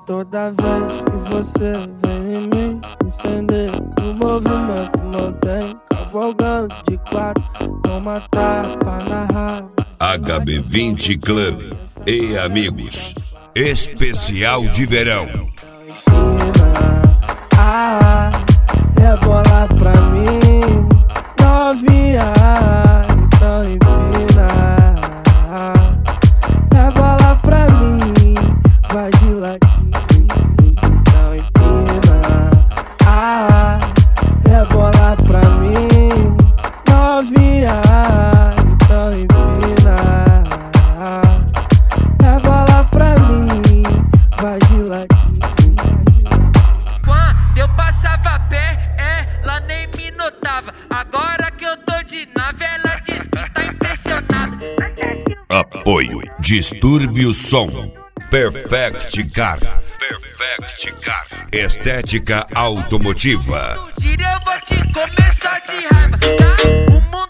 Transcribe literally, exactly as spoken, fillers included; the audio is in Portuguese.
Toda vez que você vem em mim, incender o movimento mantém, cavalgando de quatro, toma tapa na raba. H B vinte Club e amigos, especial de verão. Empina, ah, rebola pra mim, novinha, então empina, rebola pra mim, vai de ladinho. Então empina, ah, rebola pra mim, novinha, então empina, rebola pra mim, vai de ladinho. Quando eu passava a pé, ela nem me notava. Agora que eu tô de nave, ela diz que tá impressionada. Apoio Distúrbio Som, Perfect Car, Perfect Car, Estética Automotiva. No giro eu vou te comer só de raiva, tá? O mundo